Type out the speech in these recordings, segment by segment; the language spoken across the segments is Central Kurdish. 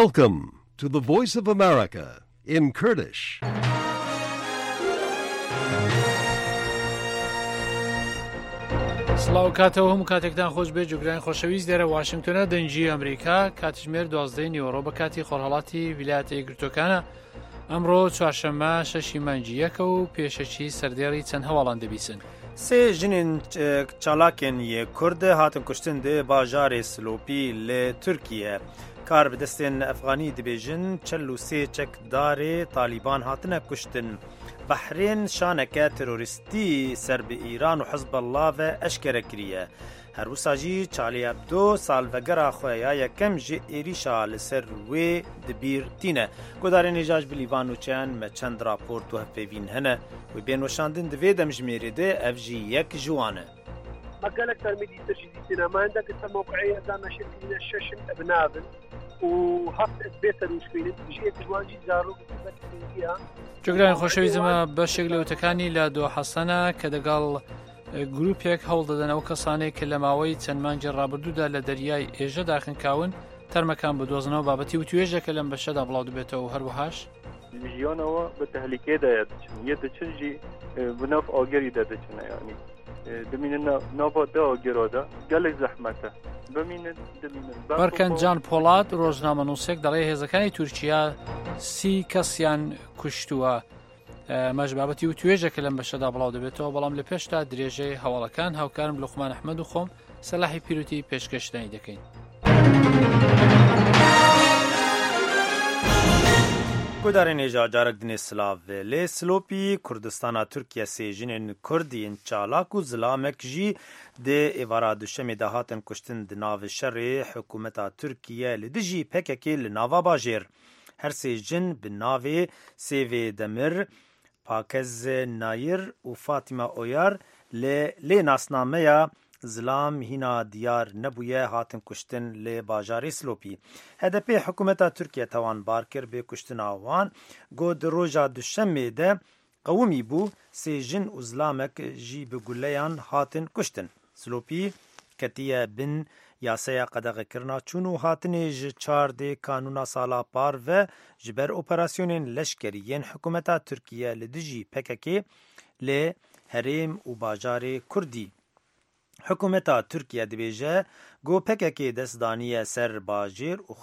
Welcome to the Voice of America in Kurdish. سڵاو کاتەوە هەموو کاتێکتان خۆش بێ جوگران خۆشەویست لێرە واشنگتۆنە دەنجی ئەمریکا کاتژمێر 12 نیوەڕۆ بە کاتی خۆرهەڵاتی ویلایەتە یەکگرتووەکانە ئەمڕۆ چوارشەممە 6 مانگی یەکە و پێشەچی سەردێڕی چەند هەواڵان دەبیسن. سێ ژنên çalakên yê Kurd hatin kuştin di bajarê Silopî li Tirkiye. Kar bi destên Efxanî dibêjin 43 çekdarê Talîban hatine kuştin. Behrên şaneke terorîstî ser bi Îran û Hizbullah ve eşkere kiriye. Her wisa jî Charlie Hebdo salvegera xwe ya yekem ji êrîşa li ser wê dibîr tîne. Gudarên hêja bi Lîvan û çend me çend raport û hevpêvîn hene. Wê bên weşandin di vê demjimêrê de ev jî yek ji wan e. مقالك ترميدي تجديدنا ما عندك موقعية دام شركة الششن أبنابن وهفت بيتر وشبينت بجية الواجي زارو بتبتليها جوگران خۆشەویستمە بەشێک لە وتەکانی لە دۆ حەسەنە کە دەگەڵ گروپێک هەوڵ دەدەنەوە کەسانێک کە لە ماوەی چەند مانگی ڕابردوودا لە دەریای ئێژە داخنکاون تەرمەکان بدۆزنەوە بابەتی و توێژەکە لەم بەشەدا بڵاو دەبێتەوە و هەروەهاش ژیانەوە بە تەهلیکێدایە دەچن یە دەچنجی بنەف ئاگەریدا دەچنە یانی دەمینن ناوە دا ئاگێرۆدا گەلێک زەحمەتە بمینن دەمینن بەرکەن جان پۆڵات ڕۆژنامەنووسێک دەڵێ هێزەکانی تورکیا 30 کەسیان کوشتووە مەژ بابەتی و توێژەکە لەم بەشەدا بڵاو دەبێتەوە بەڵام لە پێشتا درێژەی هەواڵەکان هاوکارم لوقمان ئەحمەد و خۆم سەلاحی پیروتی پێشکەشتانی دەکەین. Gudarên hêja carek dinê silav ve lê Silopî Kurdistana Tirkiye sê jinên Kurdîn çalak û zilamek jî dê êvara duşemê de hatin kuştin di navê şerê hikûmeta Tirkiye li dijî PKK li nava bajêr. Her sê jin bi navê Sêvê Demir, Pakez Nayir û Fatîma Oyar lê nasnameya zilam hîna diyar nebûye hatin kuştin lê bajarê Silopî. HDP hikûmeta Tirkiye tawan bar kir bê kuştina wan got di roja duşemê de qewimî bû sê jin û zilamek jî bi guleyan hatin kuştin. Silopî ketiye bin yasaya qedexekirina çûn û hatinê ji çardê kanûna sala par ve ji ber operasyonên leşkerî yên hikûmeta Tirkiye li dijî PKK lê herêm û bajarê Kurdî. Hikûmeta Tirkiye dibêje got PKK destdaniye ser bajêr û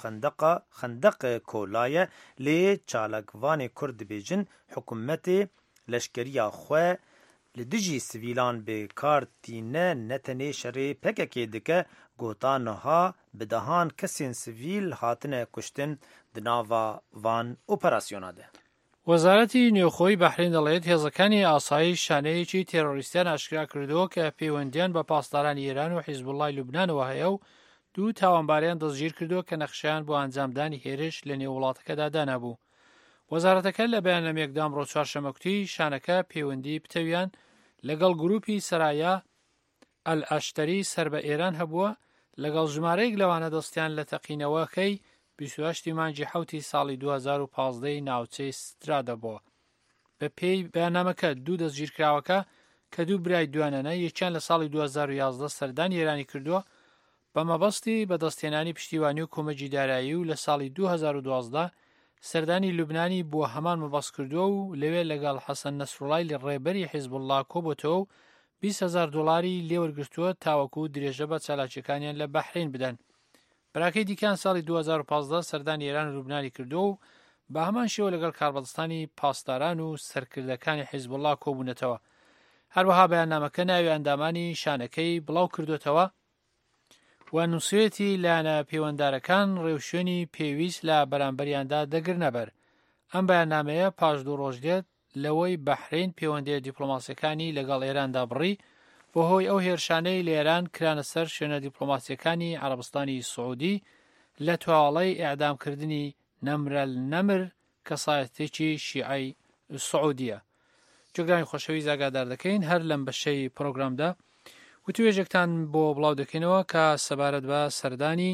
xendeq kolaye lê çalakvanê Kurd dibêjin hikûmetê leşkeriya xwe li dijî sivîlan bêkar tîne ne tenê şerê PKK dike gota niha bi dehan kesên sivîl hatine kuştin di nava van operasyona de. وەزارەتی نێوخۆی بەحرین دەڵێت هێزەکانی ئاسایی شانەیەکی تێرۆریستیان ئاشکرا کردەوە کە پەیوەندیان بە پاسدارانی ئێران و حیزبوڵای لوبنانەوە هەیە و دوو تاوانباریان دەستگیر کردووە کە نەخشیان بۆ ئەنجامدانی هێرش لە نێو وڵاتەکەدا دانابوو. وەزارەتەکە لە بەیاننامەیەکدا ئەمڕۆ چوارشەممە کوتی شانەکە پەیوەندی پتەویان لەگەڵ گروپی سەرایە ئەل-ئەشتەری سەر بە ئێران هەبووە لەگەڵ ژمارەیەک لەوانە دەستیان لە تەقینەوەکەی 28 مانگی حوتی ساڵی 2015 ناوچەی سترادەبووە. بە پێی بەیاننامەکە دوو دەستگیرکراوەکە کە دوو برای دوانەنە یەکیان لە ساڵی 2011 سەردانی ئێرانی کردووە بە مەبەستی بەدەستهێنانی پشتیوانی و کۆمەجی دارایی و لە ساڵی 2012 سەردانی لوبنانی بووە هەمان مەبەست کردووە و لەوێ لەگەڵ حەسەن نەسروڵای لە ڕێبەری حیزبوڵڵا کۆبووەتەوە و 20,000 دۆلاری لێوەرگرتووە تاوەکو درێژە بە چالاکیەکانیان لە بەحرین بدەن. براکەی دیکان ساڵی 2015 سەردانی ئێران و لوبنانی کردو و بە هەمان شێوە لەگەڵ کاربەدەستانی پاسداران و سەرکردەکانی حیزبوڵڵا کۆبوونەتەوە. هەروەها بەیاننامەکە ناوی ئەندامانی شانەکەی بڵاو کردوێتەوە و نووسێتی لایەنە پەیوەنددارەکان ڕێوشێنی پێویست لە بەرامبەریاندا دەگرنەبەر. ئەم بەیاننامەیە پاش دوو ڕۆژ دێت لەوەی بەحرین پەیوەندیە دیپلۆماسیەکانی لەگەڵ ئێراندا بڕی بۆ هۆی ئەو هێرشانەی لە ئێران کرانە سەر شوێنە دیپلۆماسیەکانی عەرەبستانی سعودی لە تواڵەی ئیعدامکردنی نەمرەل نەمر کەسایەتێکی شیعەی سعودیە. جۆگرانی خۆشەویست ئاگادار دەکەین هەر لەم بەشەی پرۆگرامدا وتوێژێکتان بۆ بڵاو دەکەینەوە کە سەبارەت بە سەردانی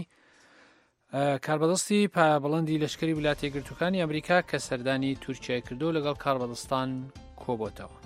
کاربەدەستی پایەبڵندی لەشکری ویلایەتە یەکگرتووەکانی ئەمریکا کە سەردانی تورکیای کردو لەگەڵ کاربەدەستان کۆبووەتەوە.